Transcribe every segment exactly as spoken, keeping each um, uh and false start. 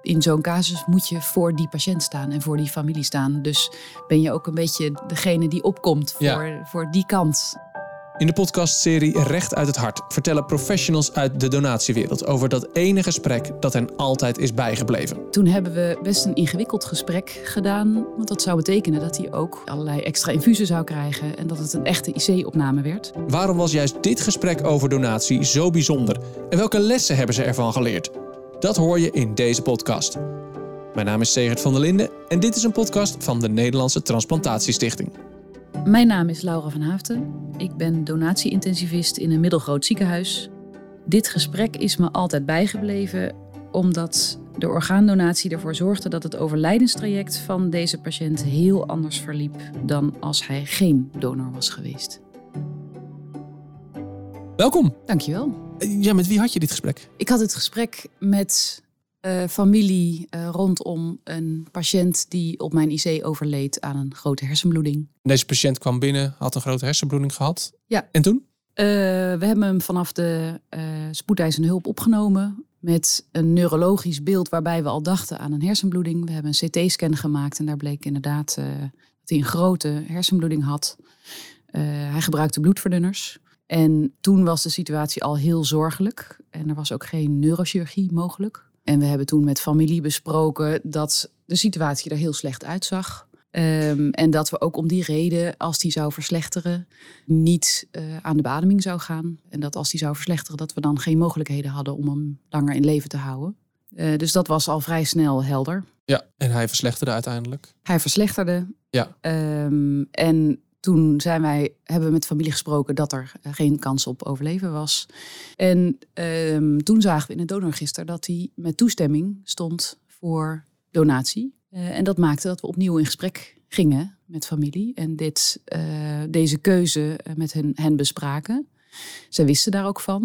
In zo'n casus moet je voor die patiënt staan en voor die familie staan. Dus ben je ook een beetje degene die opkomt voor, ja. voor die kant. In de podcastserie Recht uit het Hart vertellen professionals uit de donatiewereld over dat ene gesprek dat hen altijd is bijgebleven. Toen hebben we best een ingewikkeld gesprek gedaan. Want dat zou betekenen dat hij ook allerlei extra infusen zou krijgen en dat het een echte I C-opname werd. Waarom was juist dit gesprek over donatie zo bijzonder? En welke lessen hebben ze ervan geleerd? Dat hoor je in deze podcast. Mijn naam is Segert van der Linden en dit is een podcast van de Nederlandse Transplantatiestichting. Mijn naam is Laura van Haaften. Ik ben donatie-intensivist in een middelgroot ziekenhuis. Dit gesprek is me altijd bijgebleven omdat de orgaandonatie ervoor zorgde dat het overlijdenstraject van deze patiënt heel anders verliep dan als hij geen donor was geweest. Welkom. Dankjewel. Ja, met wie had je dit gesprek? Ik had het gesprek met uh, familie uh, rondom een patiënt die op mijn I C overleed aan een grote hersenbloeding. Deze patiënt kwam binnen, had een grote hersenbloeding gehad. Ja. En toen? Uh, we hebben hem vanaf de uh, spoedeisende hulp opgenomen met een neurologisch beeld waarbij we al dachten aan een hersenbloeding. We hebben een C T-scan gemaakt en daar bleek inderdaad uh, dat hij een grote hersenbloeding had. Uh, hij gebruikte bloedverdunners. En toen was de situatie al heel zorgelijk en er was ook geen neurochirurgie mogelijk. En we hebben toen met familie besproken dat de situatie er heel slecht uitzag. Um, en dat we ook om die reden, als die zou verslechteren, niet uh, aan de beademing zou gaan. En dat als die zou verslechteren, dat we dan geen mogelijkheden hadden om hem langer in leven te houden. Uh, dus dat was al vrij snel helder. Ja, en hij verslechterde uiteindelijk? Hij verslechterde. Ja. Um, en toen zijn wij, hebben we met familie gesproken dat er geen kans op overleven was. En um, toen zagen we in het donorregister dat hij met toestemming stond voor donatie. Uh, en dat maakte dat we opnieuw in gesprek gingen met familie. En dit, uh, deze keuze met hen, hen bespraken. Zij wisten daar ook van.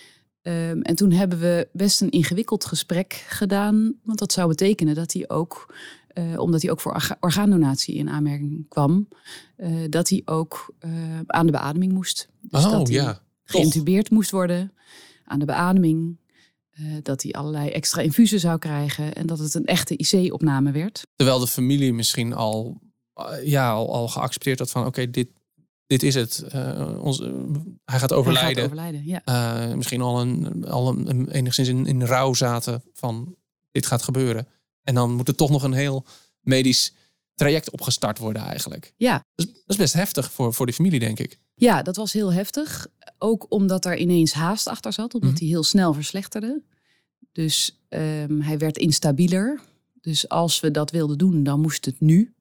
Um, en toen hebben we best een ingewikkeld gesprek gedaan. Want dat zou betekenen dat hij ook, uh, omdat hij ook voor orga- orgaandonatie in aanmerking kwam, uh, dat hij ook uh, aan de beademing moest. Dus oh, dat hij ja. geïntubeerd moest worden aan de beademing. Uh, dat hij allerlei extra infusen zou krijgen en dat het een echte I C-opname werd. Terwijl de familie misschien al, uh, ja, al, al geaccepteerd had van oké, okay, dit, dit is het. Uh, ons, uh, hij gaat overlijden. Hij gaat overlijden, ja. Uh, misschien al, een, al een, een, enigszins in, in rouw zaten van dit gaat gebeuren. En dan moet er toch nog een heel medisch traject opgestart worden eigenlijk. Ja. Dat is, dat is best heftig voor, voor die familie, denk ik. Ja, dat was heel heftig. Ook omdat er ineens haast achter zat. Omdat mm-hmm. hij heel snel verslechterde. Dus um, hij werd instabieler. Dus als we dat wilden doen, dan moest het nu.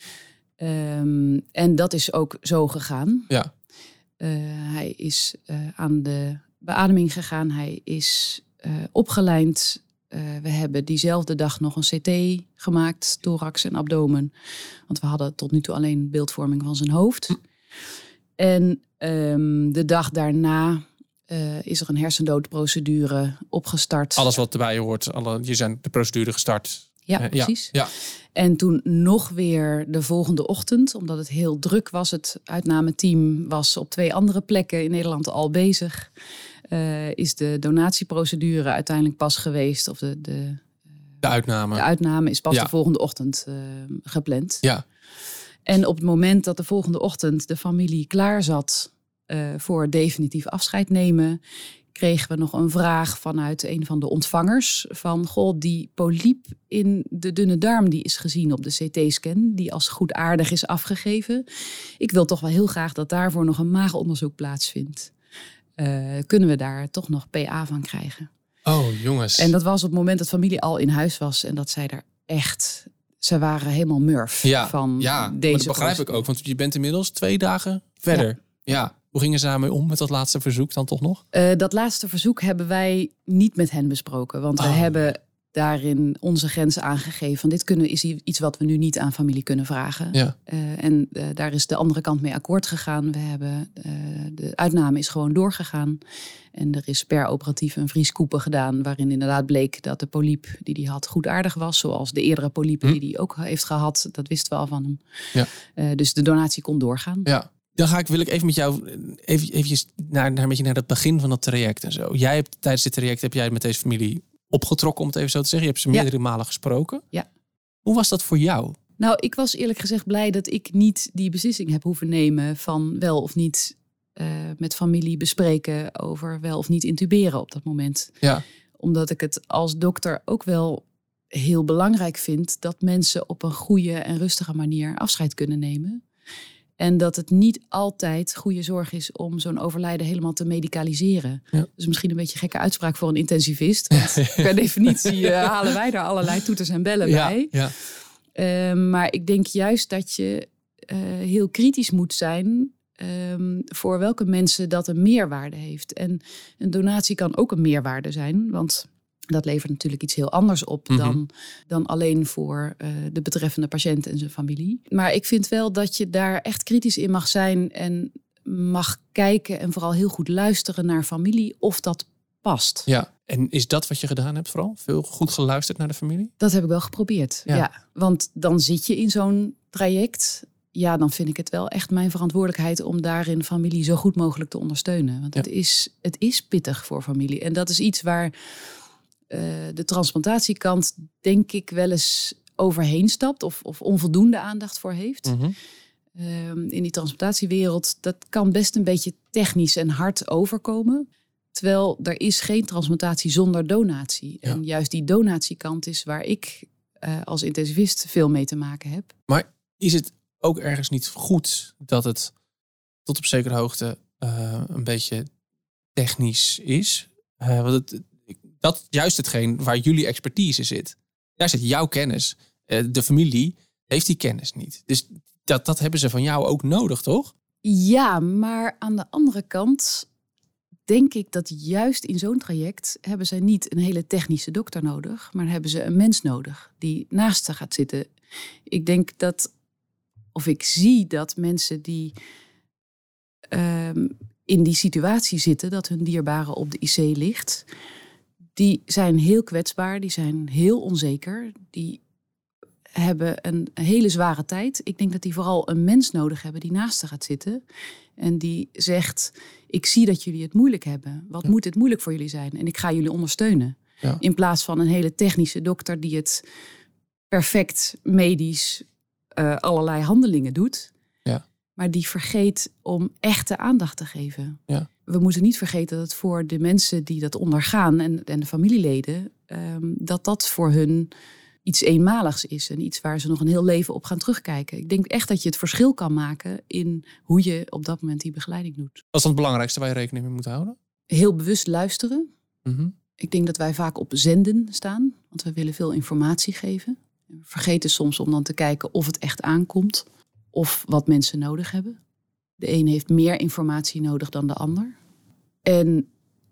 Um, en dat is ook zo gegaan. Ja. Uh, hij is uh, aan de beademing gegaan. Hij is uh, opgelijnd. Uh, we hebben diezelfde dag nog een C T gemaakt. Thorax en abdomen. Want we hadden tot nu toe alleen beeldvorming van zijn hoofd. Mm. En um, de dag daarna uh, is er een hersendoodprocedure opgestart. Alles wat erbij hoort, alle, je zijn de procedure gestart. Ja, uh, precies. Ja, ja. En toen nog weer de volgende ochtend, omdat het heel druk was. Het uitnameteam was op twee andere plekken in Nederland al bezig. Uh, is de donatieprocedure uiteindelijk pas geweest. Of de, de, de uitname. De uitname is pas ja. de volgende ochtend uh, gepland. Ja. En op het moment dat de volgende ochtend de familie klaar zat uh, voor definitief afscheid nemen, kregen we nog een vraag vanuit een van de ontvangers van, goh, die polyp in de dunne darm die is gezien op de C T-scan, die als goedaardig is afgegeven. Ik wil toch wel heel graag dat daarvoor nog een maagonderzoek plaatsvindt. Uh, kunnen we daar toch nog P A van krijgen? Oh, jongens. En dat was op het moment dat familie al in huis was en dat zij daar echt, ze waren helemaal murf ja, van ja, deze. Maar dat begrijp ik ook, want je bent inmiddels twee dagen verder. Ja. ja. Hoe gingen ze daarmee om met dat laatste verzoek dan toch nog? Uh, dat laatste verzoek hebben wij niet met hen besproken. Want oh. we hebben daarin onze grenzen aangegeven. Van dit kunnen, is iets wat we nu niet aan familie kunnen vragen. Ja. Uh, en uh, daar is de andere kant mee akkoord gegaan. We hebben, uh, de uitname is gewoon doorgegaan. En er is per operatief een vrieskoepen gedaan, waarin inderdaad bleek dat de polyp die hij had goedaardig was. Zoals de eerdere polypen hm. die hij ook heeft gehad. Dat wisten we al van hem. Ja. Uh, dus de donatie kon doorgaan. Ja. Dan ga ik, wil ik even met jou even, eventjes naar, naar, een beetje naar het begin van dat traject en zo. Jij hebt tijdens dit traject heb jij met deze familie opgetrokken, om het even zo te zeggen. Je hebt ze meerdere ja. malen gesproken. Ja. Hoe was dat voor jou? Nou, ik was eerlijk gezegd blij dat ik niet die beslissing heb hoeven nemen van wel of niet uh, met familie bespreken over wel of niet intuberen op dat moment. Ja. Omdat ik het als dokter ook wel heel belangrijk vind dat mensen op een goede en rustige manier afscheid kunnen nemen. En dat het niet altijd goede zorg is om zo'n overlijden helemaal te medicaliseren. Ja. Dus misschien een beetje een gekke uitspraak voor een intensivist. Want per definitie uh, halen wij daar allerlei toeters en bellen ja, bij. Ja. Uh, maar ik denk juist dat je uh, heel kritisch moet zijn um, voor welke mensen dat een meerwaarde heeft. En een donatie kan ook een meerwaarde zijn, want dat levert natuurlijk iets heel anders op mm-hmm. dan, dan alleen voor uh, de betreffende patiënt en zijn familie. Maar ik vind wel dat je daar echt kritisch in mag zijn en mag kijken en vooral heel goed luisteren naar familie of dat past. Ja, en is dat wat je gedaan hebt vooral? Veel goed geluisterd naar de familie? Dat heb ik wel geprobeerd, ja. ja. Want dan zit je in zo'n traject. Ja, dan vind ik het wel echt mijn verantwoordelijkheid om daarin familie zo goed mogelijk te ondersteunen. Want ja. het, is, het is pittig voor familie. En dat is iets waar uh, de transplantatiekant denk ik wel eens overheen stapt of, of onvoldoende aandacht voor heeft. Mm-hmm. Uh, in die transplantatiewereld, dat kan best een beetje technisch en hard overkomen. Terwijl er is geen transplantatie zonder donatie. Ja. En juist die donatiekant is waar ik uh, als intensivist veel mee te maken heb. Maar is het ook ergens niet goed dat het tot op zekere hoogte uh, een beetje technisch is? Uh, want het, dat is juist hetgeen waar jullie expertise zit. Daar zit jouw kennis. Uh, de familie heeft die kennis niet. Dus dat, dat hebben ze van jou ook nodig, toch? Ja, maar aan de andere kant denk ik dat juist in zo'n traject hebben ze niet een hele technische dokter nodig, maar hebben ze een mens nodig die naast ze gaat zitten. Ik denk dat, of ik zie dat mensen die um, in die situatie zitten, dat hun dierbare op de I C ligt, die zijn heel kwetsbaar, die zijn heel onzeker, die hebben een hele zware tijd. Ik denk dat die vooral een mens nodig hebben die naast ze gaat zitten en die zegt: ik zie dat jullie het moeilijk hebben. Wat ja. moet het moeilijk voor jullie zijn? En ik ga jullie ondersteunen. Ja. In plaats van een hele technische dokter die het perfect medisch uh, allerlei handelingen doet. Ja. Maar die vergeet om echte aandacht te geven. Ja. We moeten niet vergeten dat het voor de mensen die dat ondergaan en, en de familieleden, um, dat dat voor hun iets eenmaligs is en iets waar ze nog een heel leven op gaan terugkijken. Ik denk echt dat je het verschil kan maken in hoe je op dat moment die begeleiding doet. Wat is dan het belangrijkste waar je rekening mee moet houden? Heel bewust luisteren. Mm-hmm. Ik denk dat wij vaak op zenden staan, want we willen veel informatie geven. We vergeten soms om dan te kijken of het echt aankomt of wat mensen nodig hebben. De een heeft meer informatie nodig dan de ander. En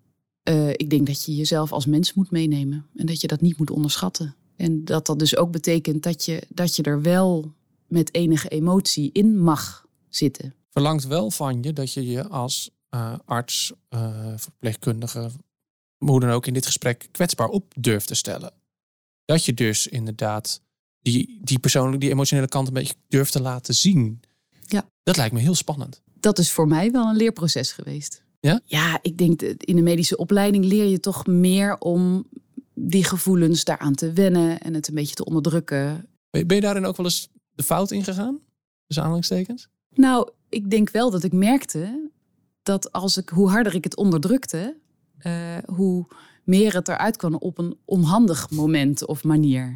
uh, ik denk dat je jezelf als mens moet meenemen en dat je dat niet moet onderschatten. En dat dat dus ook betekent dat je, dat je er wel met enige emotie in mag zitten. Verlangt wel van je dat je je als uh, arts, uh, verpleegkundige, hoe dan ook in dit gesprek kwetsbaar op durft te stellen. Dat je dus inderdaad die, die persoonlijke, die emotionele kant een beetje durft te laten zien. Ja. Dat lijkt me heel spannend. Dat is voor mij wel een leerproces geweest. Ja? Ja, ik denk dat in de medische opleiding leer je toch meer om die gevoelens daaraan te wennen en het een beetje te onderdrukken. Ben je daarin ook wel eens de fout ingegaan? Dus aanhalingstekens? Nou, ik denk wel dat ik merkte dat als ik, hoe harder ik het onderdrukte, uh, hoe meer het eruit kwam op een onhandig moment of manier.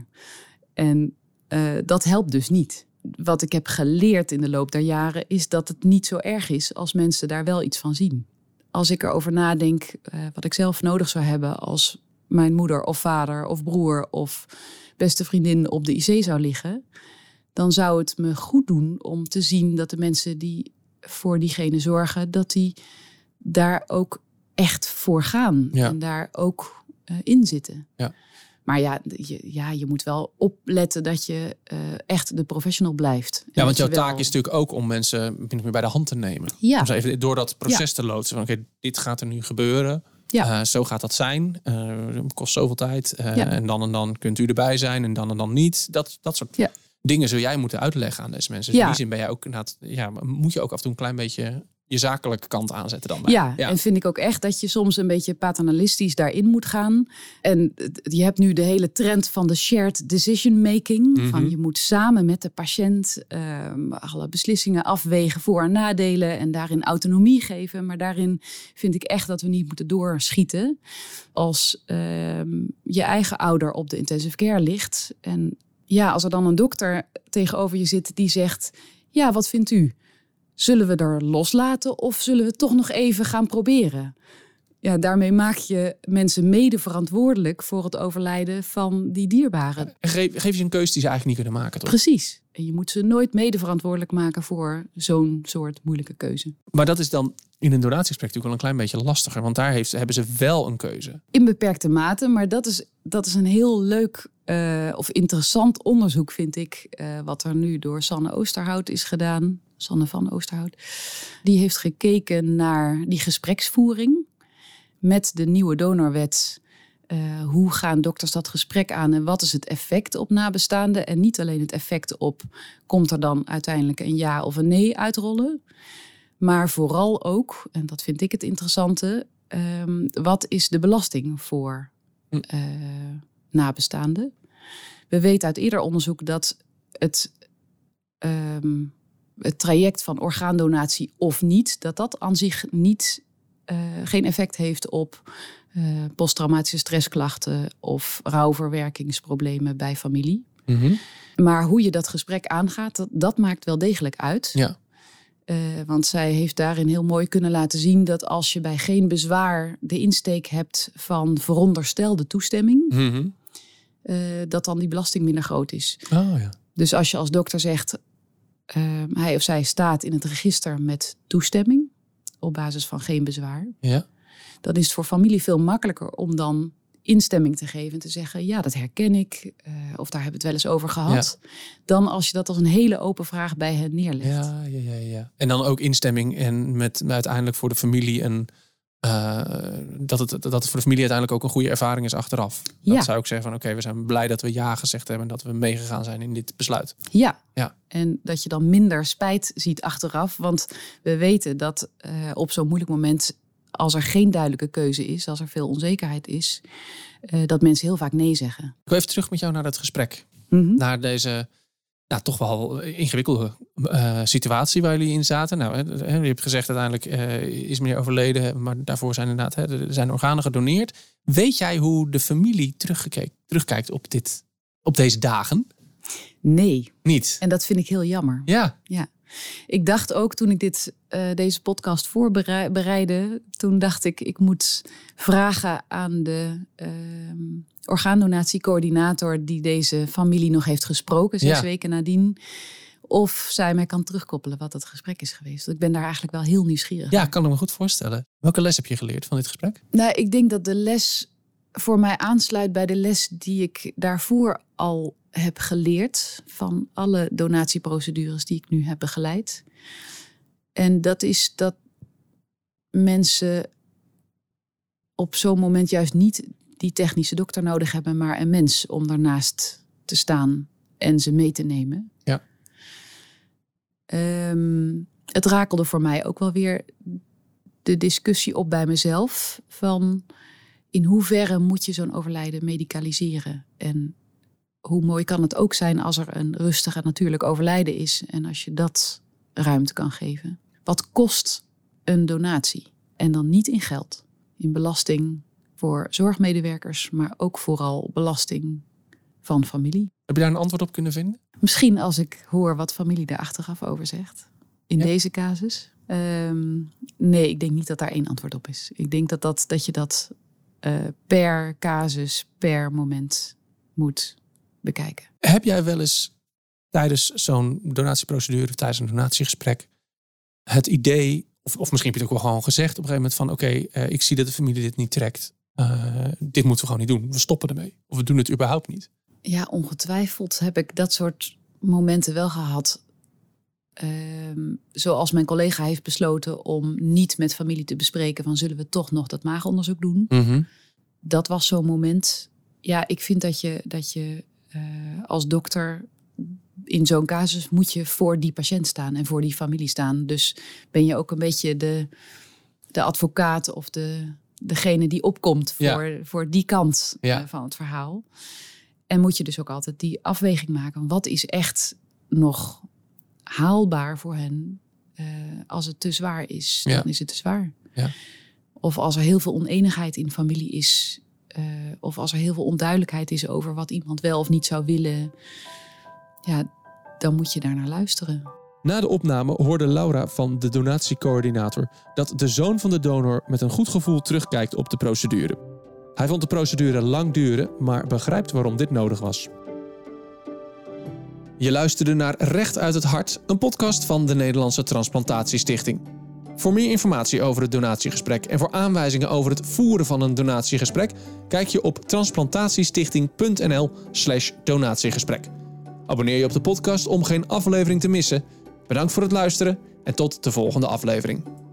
En uh, dat helpt dus niet. Wat ik heb geleerd in de loop der jaren is dat het niet zo erg is als mensen daar wel iets van zien. Als ik erover nadenk uh, wat ik zelf nodig zou hebben als mijn moeder of vader of broer of beste vriendin op de I C zou liggen, dan zou het me goed doen om te zien dat de mensen die voor diegene zorgen, dat die daar ook echt voor gaan. Ja. En daar ook uh, in zitten. Ja. Maar ja je, ja, je moet wel opletten dat je uh, echt de professional blijft. Ja, want jouw wel taak is natuurlijk ook om mensen bij de hand te nemen. Ja. Om ze even door dat proces ja. te loodsen. Van, okay, dit gaat er nu gebeuren. Ja. Uh, zo gaat dat zijn. Uh, het kost zoveel tijd. Uh, ja. En dan en dan kunt u erbij zijn. En dan en dan niet. Dat, dat soort ja. dingen zul jij moeten uitleggen aan deze mensen. Dus ja. in die zin ben jij ook, ja, moet je ook af en toe een klein beetje je zakelijke kant aanzetten dan. Bij. Ja, ja, en vind ik ook echt dat je soms een beetje paternalistisch daarin moet gaan. En je hebt nu de hele trend van de shared decision making. Mm-hmm. Van je moet samen met de patiënt uh, alle beslissingen afwegen, voor- en nadelen. En daarin autonomie geven. Maar daarin vind ik echt dat we niet moeten doorschieten. Als uh, je eigen ouder op de intensive care ligt. En ja, als er dan een dokter tegenover je zit die zegt, ja, wat vindt u? Zullen we er loslaten of zullen we toch nog even gaan proberen? Ja, daarmee maak je mensen mede verantwoordelijk voor het overlijden van die dierbaren. Geef, geef je een keuze die ze eigenlijk niet kunnen maken, toch? Precies. En je moet ze nooit mede verantwoordelijk maken voor zo'n soort moeilijke keuze. Maar dat is dan in een donatiegesprek natuurlijk wel een klein beetje lastiger. Want daar heeft, hebben ze wel een keuze. In beperkte mate, maar dat is, dat is een heel leuk uh, of interessant onderzoek, vind ik. Uh, wat er nu door Sanne Oosterhout is gedaan. Sanne van Oosterhout. Die heeft gekeken naar die gespreksvoering met de nieuwe donorwet. Uh, hoe gaan dokters dat gesprek aan en wat is het effect op nabestaanden? En niet alleen het effect op, komt er dan uiteindelijk een ja of een nee uitrollen? Maar vooral ook, en dat vind ik het interessante, um, wat is de belasting voor uh, nabestaanden? We weten uit eerder onderzoek dat het, um, het traject van orgaandonatie of niet, dat dat aan zich niet, uh, geen effect heeft op uh, posttraumatische stressklachten of rouwverwerkingsproblemen bij familie. Mm-hmm. Maar hoe je dat gesprek aangaat, dat, dat maakt wel degelijk uit. Ja. Uh, want zij heeft daarin heel mooi kunnen laten zien dat als je bij geen bezwaar de insteek hebt van veronderstelde toestemming, mm-hmm. uh, dat dan die belasting minder groot is. Oh, ja. Dus als je als dokter zegt, uh, hij of zij staat in het register met toestemming op basis van geen bezwaar, ja. dan is het voor familie veel makkelijker om dan instemming te geven en te zeggen, ja, dat herken ik, uh, of daar hebben we het wel eens over gehad, ja. dan als je dat als een hele open vraag bij hen neerlegt. Ja, ja, ja, ja. En dan ook instemming en met, met uiteindelijk voor de familie een uh, dat, het, dat het voor de familie uiteindelijk ook een goede ervaring is achteraf. Ja. Dat zou ik zeggen van oké, okay, we zijn blij dat we ja gezegd hebben en dat we meegegaan zijn in dit besluit. Ja. ja. En dat je dan minder spijt ziet achteraf, want we weten dat uh, op zo'n moeilijk moment, als er geen duidelijke keuze is, als er veel onzekerheid is, uh, dat mensen heel vaak nee zeggen. Ik wil even terug met jou naar dat gesprek. Mm-hmm. Naar deze nou, toch wel ingewikkelde uh, situatie waar jullie in zaten. Nou, hè, je hebt gezegd uiteindelijk uh, is meneer overleden, maar daarvoor zijn inderdaad hè, er zijn organen gedoneerd. Weet jij hoe de familie terugkijkt op, dit, op deze dagen? Nee. Niet? En dat vind ik heel jammer. Ja. Ja. Ik dacht ook toen ik dit, uh, deze podcast voorbereidde, toen dacht ik, ik moet vragen aan de uh, orgaandonatiecoördinator die deze familie nog heeft gesproken, zes ja. weken nadien, of zij mij kan terugkoppelen wat het gesprek is geweest. Want ik ben daar eigenlijk wel heel nieuwsgierig. Ja, kan ik me goed voorstellen. Welke les heb je geleerd van dit gesprek? Nou, ik denk dat de les voor mij aansluit bij de les die ik daarvoor al heb geleerd van alle donatieprocedures die ik nu heb begeleid. En dat is dat mensen op zo'n moment juist niet die technische dokter nodig hebben, maar een mens om daarnaast te staan en ze mee te nemen. Ja. Um, het rakelde voor mij ook wel weer de discussie op bij mezelf van in hoeverre moet je zo'n overlijden medicaliseren? En hoe mooi kan het ook zijn als er een rustig en natuurlijk overlijden is en als je dat ruimte kan geven. Wat kost een donatie? En dan niet in geld, in belasting voor zorgmedewerkers, maar ook vooral belasting van familie. Heb je daar een antwoord op kunnen vinden? Misschien als ik hoor wat familie daar achteraf over zegt. In ja. deze casus. Um, nee, ik denk niet dat daar één antwoord op is. Ik denk dat, dat, dat je dat uh, per casus, per moment moet bekijken. Heb jij wel eens tijdens zo'n donatieprocedure, tijdens een donatiegesprek, het idee, of, of misschien heb je het ook wel gewoon gezegd op een gegeven moment van oké, okay, uh, ik zie dat de familie dit niet trekt. Uh, dit moeten we gewoon niet doen. We stoppen ermee. Of we doen het überhaupt niet. Ja, ongetwijfeld heb ik dat soort momenten wel gehad. Um, zoals mijn collega heeft besloten om niet met familie te bespreken van zullen we toch nog dat maagonderzoek doen. Mm-hmm. Dat was zo'n moment. Ja, ik vind dat je, dat je uh, als dokter in zo'n casus moet je voor die patiënt staan en voor die familie staan. Dus ben je ook een beetje de, de advocaat of de, degene die opkomt voor, ja. voor die kant ja. uh, van het verhaal. En moet je dus ook altijd die afweging maken. Wat is echt nog haalbaar voor hen? Uh, als het te zwaar is, ja. dan is het te zwaar. Ja. Of als er heel veel oneenigheid in familie is. Uh, of als er heel veel onduidelijkheid is over wat iemand wel of niet zou willen. Ja, dan moet je daar naar luisteren. Na de opname hoorde Laura van de donatiecoördinator dat de zoon van de donor met een goed gevoel terugkijkt op de procedure. Hij vond de procedure lang duren, maar begrijpt waarom dit nodig was. Je luisterde naar Recht uit het Hart, een podcast van de Nederlandse Transplantatiestichting. Voor meer informatie over het donatiegesprek en voor aanwijzingen over het voeren van een donatiegesprek, kijk je op transplantatiestichting.nl slash donatiegesprek. Abonneer je op de podcast om geen aflevering te missen. Bedankt voor het luisteren en tot de volgende aflevering.